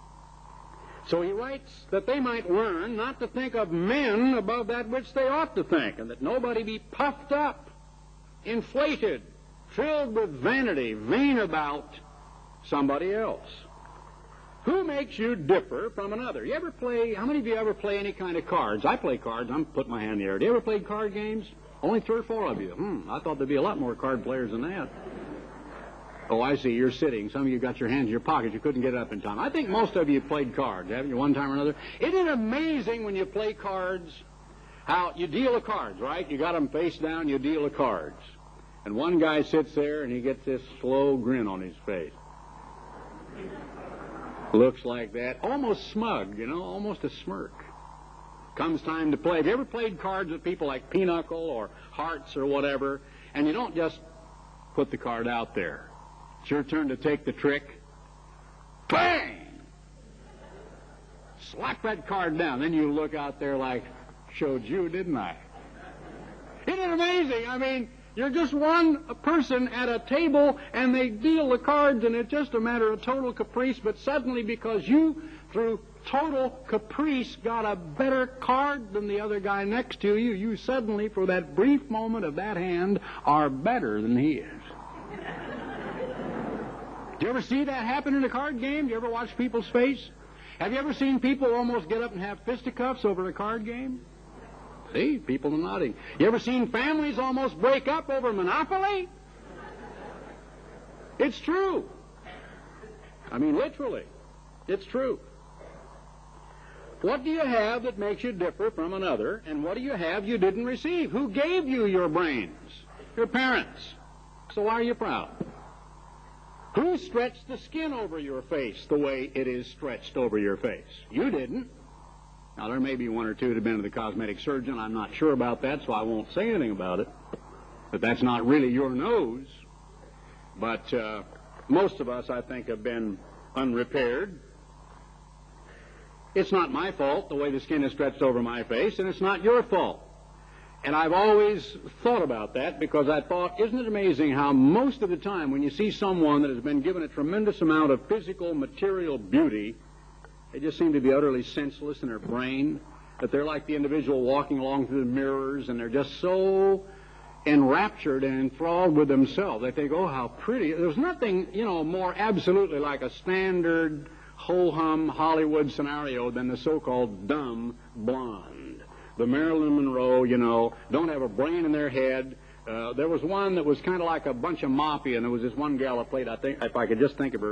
So he writes that they might learn not to think of men above that which they ought to think, and that nobody be puffed up, inflated, filled with vanity, vain about somebody else. Who makes you differ from another? You ever play, how many of you ever play any kind of cards? I play cards. I'm putting my hand in the air. Do you ever play card games? Only three or four of you. Hmm, I thought there'd be a lot more card players than that. Oh, I see. You're sitting. Some of you got your hands in your pockets. You couldn't get it up in time. I think most of you played cards, haven't you, one time or another? Isn't it amazing when you play cards how you deal the cards, right? You got them face down, you deal the cards. And one guy sits there and he gets this slow grin on his face. Looks like that. Almost smug, you know, almost a smirk. Comes time to play. Have you ever played cards with people like Pinochle or Hearts or whatever, and you don't just put the card out there? It's your turn to take the trick. Bang! Slap that card down. Then you look out there like, showed you, didn't I? Isn't it amazing? I mean, you're just one person at a table, and they deal the cards, and it's just a matter of total caprice, but suddenly because you, through total caprice, got a better card than the other guy next to you, you suddenly, for that brief moment of that hand, are better than he is. Do you ever see that happen in a card game? Do you ever watch people's face? Have you ever seen people almost get up and have fisticuffs over a card game? See, people are nodding. You ever seen families almost break up over Monopoly? It's true. I mean, literally. It's true. What do you have that makes you differ from another, and what do you have you didn't receive? Who gave you your brains? Your parents. So why are you proud? Who stretched the skin over your face the way it is stretched over your face? You didn't. Now, there may be one or two that have been to the cosmetic surgeon. I'm not sure about that, so I won't say anything about it. But that's not really your nose. But uh, most of us, I think, have been unrepaired. It's not my fault, the way the skin is stretched over my face, and it's not your fault. And I've always thought about that because I thought, isn't it amazing how most of the time when you see someone that has been given a tremendous amount of physical, material beauty, they just seem to be utterly senseless in their brain, that they're like the individual walking along through the mirrors, and they're just so enraptured and enthralled with themselves. They think, oh, how pretty. There's nothing, you know, more absolutely like a standard, ho-hum Hollywood scenario than the so-called dumb blonde. The Marilyn Monroe, you know, don't have a brain in their head. Uh, there was one that was kind of like a bunch of mafia, and there was this one gal that played, I think, if I could just think of her,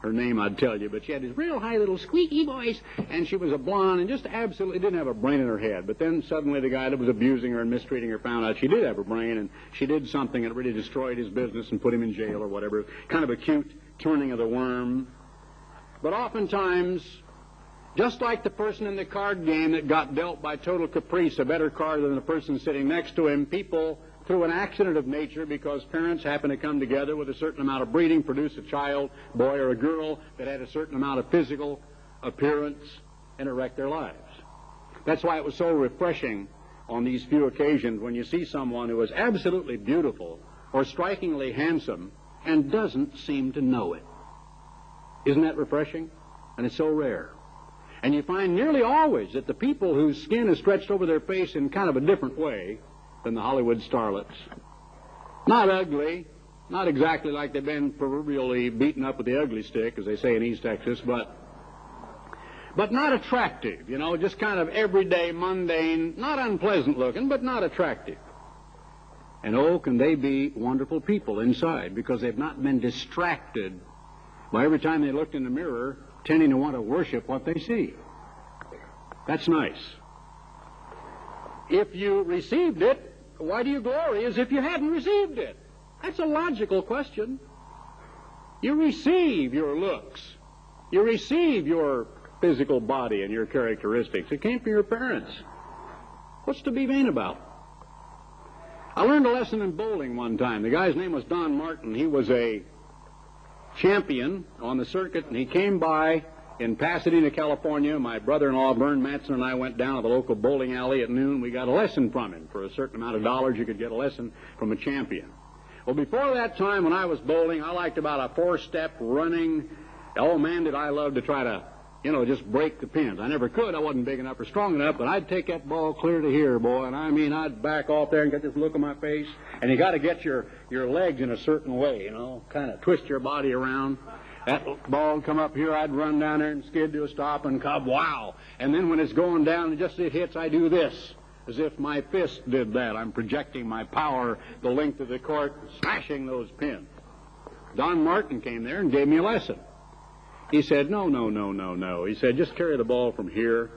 her name I'd tell you, but she had this real high little squeaky voice, and she was a blonde and just absolutely didn't have a brain in her head. But then suddenly the guy that was abusing her and mistreating her found out she did have a brain, and she did something that really destroyed his business and put him in jail or whatever. Kind of a cute turning of the worm. But oftentimes, just like the person in the card game that got dealt by total caprice a better card than the person sitting next to him, people, through an accident of nature, because parents happen to come together with a certain amount of breeding, produce a child, boy or a girl, that had a certain amount of physical appearance, and it wrecked their lives. That's why it was so refreshing on these few occasions when you see someone who is absolutely beautiful or strikingly handsome and doesn't seem to know it. Isn't that refreshing? And it's so rare. And you find nearly always that the people whose skin is stretched over their face in kind of a different way than the Hollywood starlets. Not ugly, not exactly like they've been proverbially beaten up with the ugly stick, as they say in East Texas, but but not attractive, you know, just kind of everyday, mundane, not unpleasant looking, but not attractive. And oh, can they be wonderful people inside, because they've not been distracted by every time they looked in the mirror tending to want to worship what they see. That's nice. If you received it, why do you glory as if you hadn't received it? That's a logical question. You receive your looks. You receive your physical body and your characteristics. It came from your parents. What's to be vain about? I learned a lesson in bowling one time. The guy's name was Don Martin. He was a champion on the circuit, and he came by in Pasadena, California. My brother-in-law, Vern Matson, and I went down to the local bowling alley at noon. We got a lesson from him. For a certain amount of dollars, you could get a lesson from a champion. Well, before that time, when I was bowling, I liked about a four-step running. Oh, man, did I love to try to, you know, just break the pins. I never could. I wasn't big enough or strong enough, but I'd take that ball clear to here, boy, and I mean, I'd back off there and get this look on my face. And you got to get your, your legs in a certain way, you know, kind of twist your body around. That ball would come up here, I'd run down there and skid to a stop and come, wow. And then when it's going down and just it hits, I do this, as if my fist did that. I'm projecting my power the length of the court, smashing those pins. Don Martin came there and gave me a lesson. He said, no, no, no, no, no. He said, just carry the ball from here.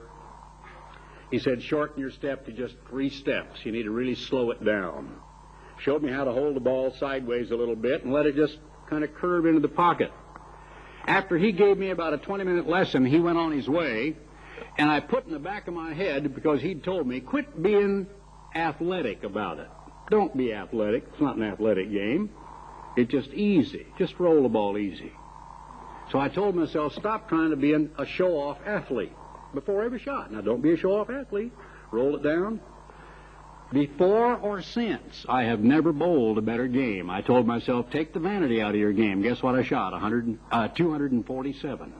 He said, shorten your step to just three steps. You need to really slow it down. Showed me how to hold the ball sideways a little bit and let it just kind of curve into the pocket. After he gave me about a twenty-minute lesson, he went on his way, and I put in the back of my head, because he'd told me, quit being athletic about it. Don't be athletic. It's not an athletic game. It's just easy. Just roll the ball easy. So I told myself, stop trying to be an, a show-off athlete before every shot. Now, don't be a show-off athlete. Roll it down. Before or since, I have never bowled a better game. I told myself, take the vanity out of your game. Guess what I shot? one hundred, uh, two hundred forty-seven.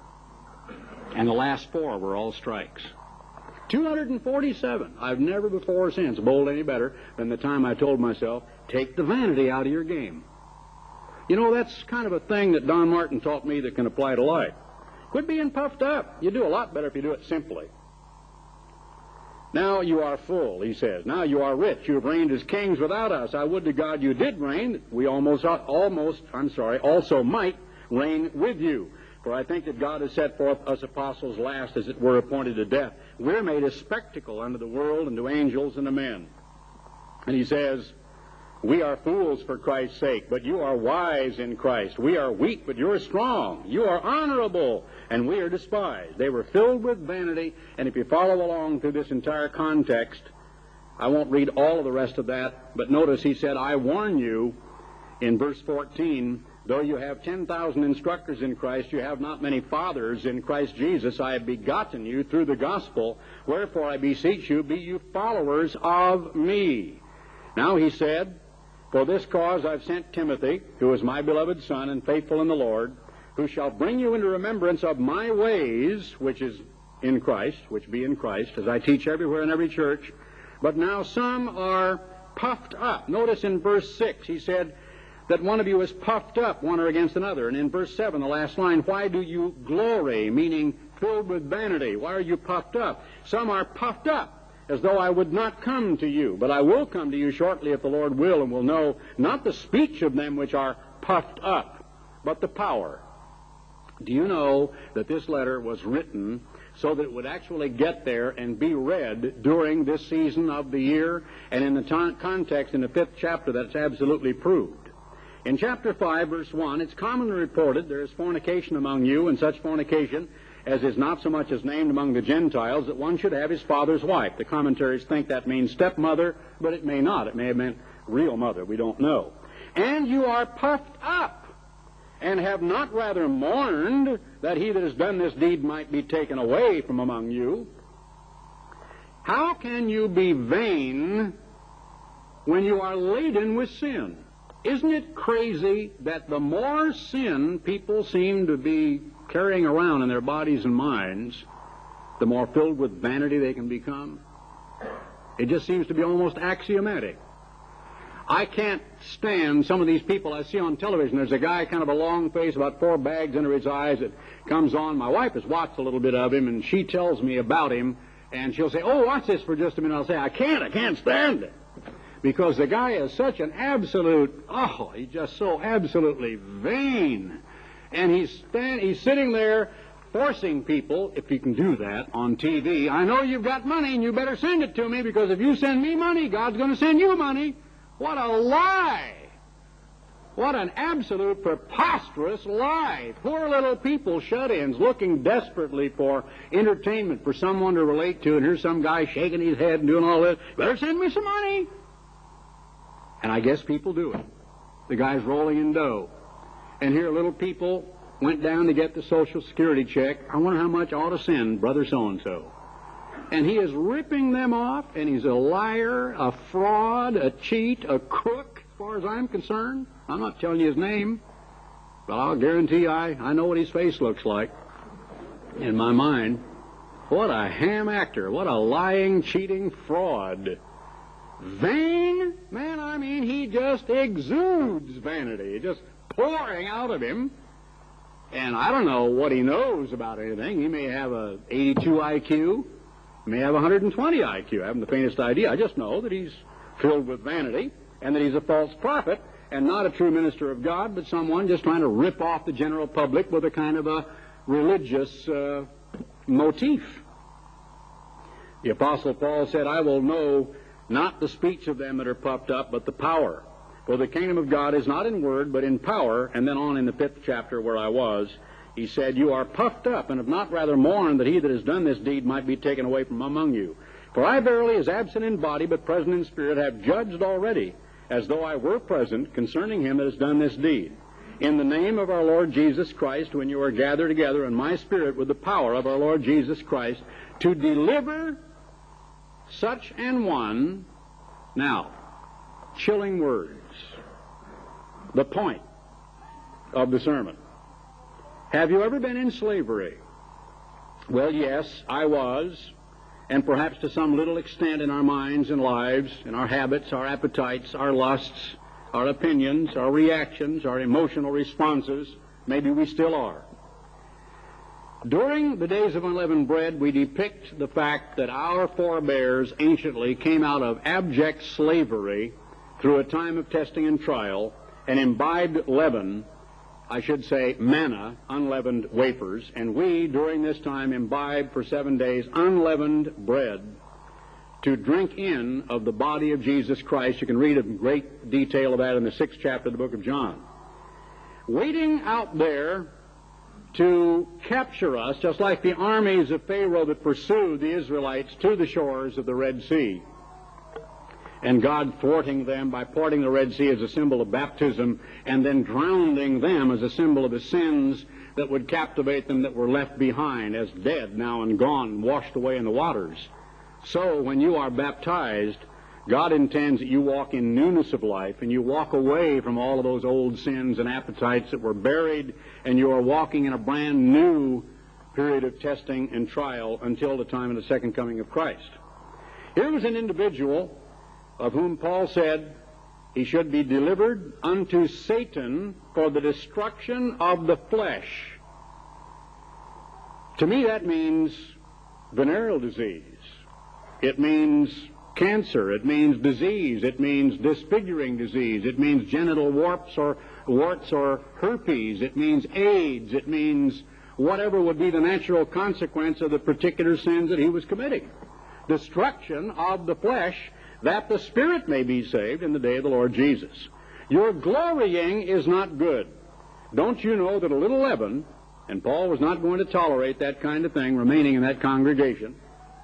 And the last four were all strikes. two hundred forty-seven. I've never before or since bowled any better than the time I told myself, take the vanity out of your game. You know, that's kind of a thing that Don Martin taught me that can apply to life. Quit being puffed up. You do a lot better if you do it simply. Now you are full, he says. Now you are rich. You have reigned as kings without us. I would to God you did reign. We almost, almost, I'm sorry, also might reign with you. For I think that God has set forth us apostles last, as it were, appointed to death. We're made a spectacle unto the world and to angels and to men. And he says, we are fools for Christ's sake, but you are wise in Christ. We are weak, but you are strong. You are honorable, and we are despised. They were filled with vanity, and if you follow along through this entire context, I won't read all of the rest of that, but notice he said, I warn you, in verse fourteen, though you have ten thousand instructors in Christ, you have not many fathers in Christ Jesus. I have begotten you through the gospel. Wherefore I beseech you, be you followers of me. Now he said, for this cause I've sent Timothy, who is my beloved son and faithful in the Lord, who shall bring you into remembrance of my ways, which is in Christ, which be in Christ, as I teach everywhere in every church. But now some are puffed up. Notice in verse six, he said that one of you is puffed up, one or against another. And in verse seven, the last line, why do you glory, meaning filled with vanity? Why are you puffed up? Some are puffed up, as though I would not come to you. But I will come to you shortly, if the Lord will, and will know not the speech of them which are puffed up, but the power Do you know that this letter was written so that it would actually get there and be read during this season of the year? And in the ton- context, in the fifth chapter, that's absolutely proved. In chapter five, verse one, it's commonly reported there is fornication among you, and such fornication as is not so much as named among the Gentiles, that one should have his father's wife. The commentaries think that means stepmother, but it may not. It may have meant real mother. We don't know. And you are puffed up, and have not rather mourned that he that has done this deed might be taken away from among you. How can you be vain when you are laden with sin? Isn't it crazy that the more sin people seem to be carrying around in their bodies and minds, the more filled with vanity they can become? It just seems to be almost axiomatic. I can't stand some of these people I see on television. There's a guy, kind of a long face, about four bags under his eyes, that comes on. My wife has watched a little bit of him, and she tells me about him, and she'll say, oh, watch this for just a minute. I'll say, I can't, I can't stand it. Because the guy is such an absolute, oh, he's just so absolutely vain. And he's, stand, he's sitting there forcing people, if he can do that, on T V. I know you've got money, and you better send it to me, because if you send me money, God's going to send you money. What a lie! What an absolute preposterous lie. Poor little people, shut-ins, looking desperately for entertainment, for someone to relate to, and here's some guy shaking his head and doing all this. Better send me some money. And I guess people do it. The guy's rolling in dough. And here little people went down to get the Social Security check. I wonder how much I ought to send brother so-and-so. And he is ripping them off, and he's a liar, a fraud, a cheat, a crook, as far as I'm concerned. I'm not telling you his name, but I'll guarantee you I, I know what his face looks like in my mind. What a ham actor. What a lying, cheating fraud. Vain? Man, I mean, he just exudes vanity. Just pouring out of him. And I don't know what he knows about anything. He may have a eighty-two I Q. He may have one hundred twenty I Q. I haven't the faintest idea. I just know that he's filled with vanity and that he's a false prophet and not a true minister of God, but someone just trying to rip off the general public with a kind of a religious uh, motif. The Apostle Paul said, I will know not the speech of them that are puffed up, but the power. For the kingdom of God is not in word, but in power. And then on in the fifth chapter where I was, he said, you are puffed up, and have not rather mourned that he that has done this deed might be taken away from among you. For I verily, as absent in body, but present in spirit, have judged already, as though I were present, concerning him that has done this deed. In the name of our Lord Jesus Christ, when you are gathered together in my spirit with the power of our Lord Jesus Christ, to deliver such an one. Now, chilling words. The point of the sermon. Have you ever been in slavery? Well, yes, I was, and perhaps to some little extent in our minds and lives, in our habits, our appetites, our lusts, our opinions, our reactions, our emotional responses, maybe we still are. During the days of unleavened bread, we depict the fact that our forebears anciently came out of abject slavery through a time of testing and trial and imbibed leaven, I should say manna, unleavened wafers, and we, during this time, imbibed for seven days unleavened bread to drink in of the body of Jesus Christ. You can read in great detail of that in the sixth chapter of the book of John. Waiting out there to capture us, just like the armies of Pharaoh that pursued the Israelites to the shores of the Red Sea. And God thwarting them by parting the Red Sea as a symbol of baptism, and then drowning them as a symbol of the sins that would captivate them that were left behind as dead now and gone, washed away in the waters. So when you are baptized, God intends that you walk in newness of life, and you walk away from all of those old sins and appetites that were buried, and you are walking in a brand new period of testing and trial until the time of the second coming of Christ. Here was an individual of whom Paul said he should be delivered unto Satan for the destruction of the flesh. To me that means venereal disease. It means cancer. It means disease. It means disfiguring disease. It means genital warps or warts or herpes. It means AIDS. It means whatever would be the natural consequence of the particular sins that he was committing. Destruction of the flesh, that the spirit may be saved in the day of the Lord Jesus. Your glorying is not good. Don't you know that a little leaven, and Paul was not going to tolerate that kind of thing remaining in that congregation,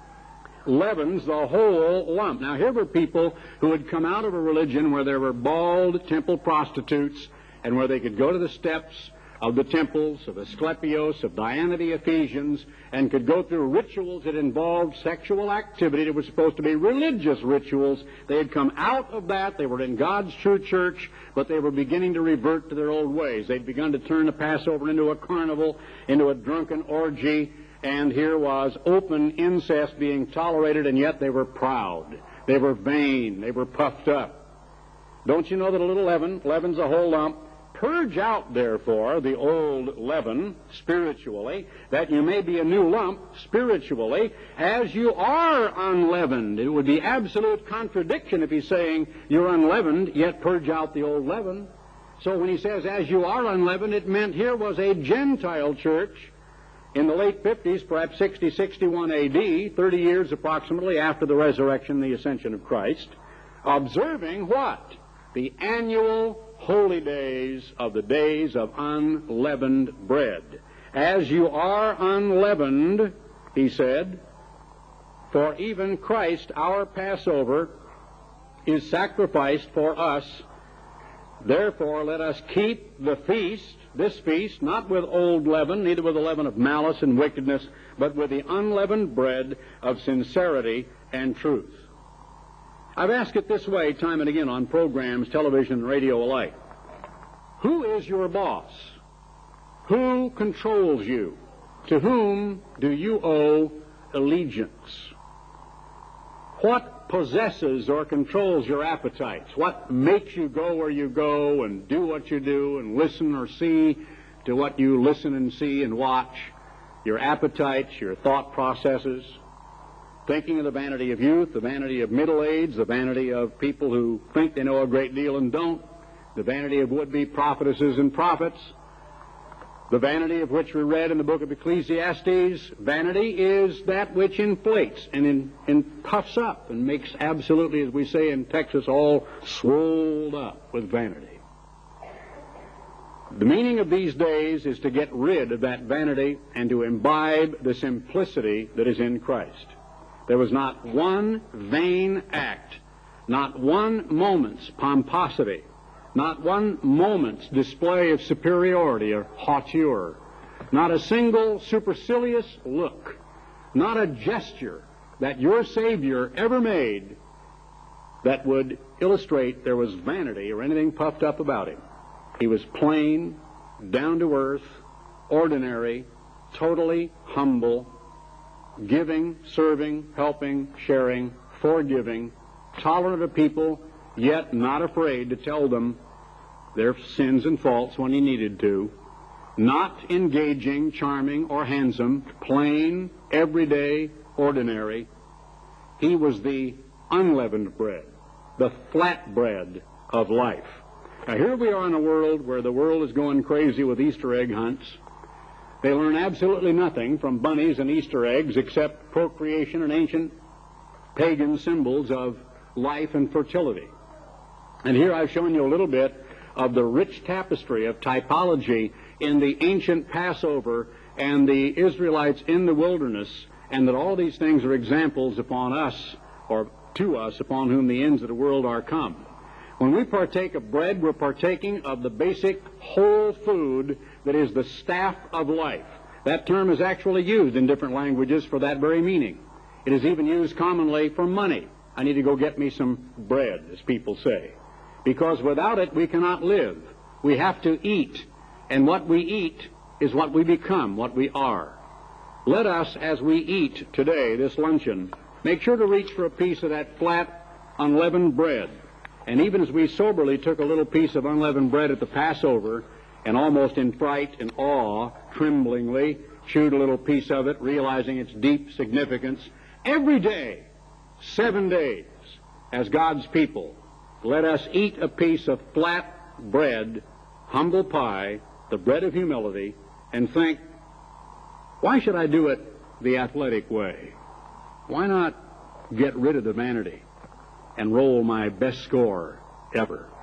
leavens the whole lump. Now, here were people who had come out of a religion where there were bald temple prostitutes and where they could go to the steps of the temples, of Asclepios, of Diana the Ephesians, and could go through rituals that involved sexual activity that were supposed to be religious rituals. They had come out of that. They were in God's true church, but they were beginning to revert to their old ways. They'd begun to turn the Passover into a carnival, into a drunken orgy, and here was open incest being tolerated, and yet they were proud. They were vain. They were puffed up. Don't you know that a little leaven leavens a whole lump? Purge out, therefore, the old leaven spiritually, that you may be a new lump spiritually, as you are unleavened. It would be absolute contradiction if he's saying you're unleavened, yet purge out the old leaven. So when he says, as you are unleavened, it meant here was a Gentile church in the late fifties, perhaps sixty, sixty-one A D, thirty years approximately after the resurrection and the ascension of Christ, observing what? The annual holy days of the days of unleavened bread. As you are unleavened, he said, for even Christ, our Passover, is sacrificed for us. Therefore, let us keep the feast, this feast, not with old leaven, neither with the leaven of malice and wickedness, but with the unleavened bread of sincerity and truth. I've asked it this way time and again on programs, television, and radio alike. Who is your boss? Who controls you? To whom do you owe allegiance? What possesses or controls your appetites? What makes you go where you go and do what you do and listen or see to what you listen and see and watch? Your appetites, your thought processes. Thinking of the vanity of youth, the vanity of middle age, the vanity of people who think they know a great deal and don't, the vanity of would-be prophetesses and prophets, the vanity of which we read in the book of Ecclesiastes. Vanity is that which inflates and, in, and puffs up and makes absolutely, as we say in Texas, all swelled up with vanity. The meaning of these days is to get rid of that vanity and to imbibe the simplicity that is in Christ. There was not one vain act, not one moment's pomposity, not one moment's display of superiority or hauteur, not a single supercilious look, not a gesture that your Savior ever made that would illustrate there was vanity or anything puffed up about him. He was plain, down to earth, ordinary, totally humble, giving, serving, helping, sharing, forgiving, tolerant of people, yet not afraid to tell them their sins and faults when he needed to, not engaging, charming, or handsome, plain, everyday, ordinary. He was the unleavened bread, the flat bread of life. Now here we are in a world where the world is going crazy with Easter egg hunts. They learn absolutely nothing from bunnies and Easter eggs except procreation and ancient pagan symbols of life and fertility. And here I've shown you a little bit of the rich tapestry of typology in the ancient Passover and the Israelites in the wilderness, and that all these things are examples upon us, or to us, upon whom the ends of the world are come. When we partake of bread, we're partaking of the basic whole food that is the staff of life. That term is actually used in different languages for that very meaning. It is even used commonly for money. I need to go get me some bread, as people say. Because without it, we cannot live. We have to eat. And what we eat is what we become, what we are. Let us, as we eat today, this luncheon, make sure to reach for a piece of that flat, unleavened bread. And even as we soberly took a little piece of unleavened bread at the Passover, and almost in fright and awe, tremblingly, chewed a little piece of it, realizing its deep significance, every day, seven days, as God's people, let us eat a piece of flat bread, humble pie, the bread of humility, and think, why should I do it the athletic way? Why not get rid of the vanity and roll my best score ever?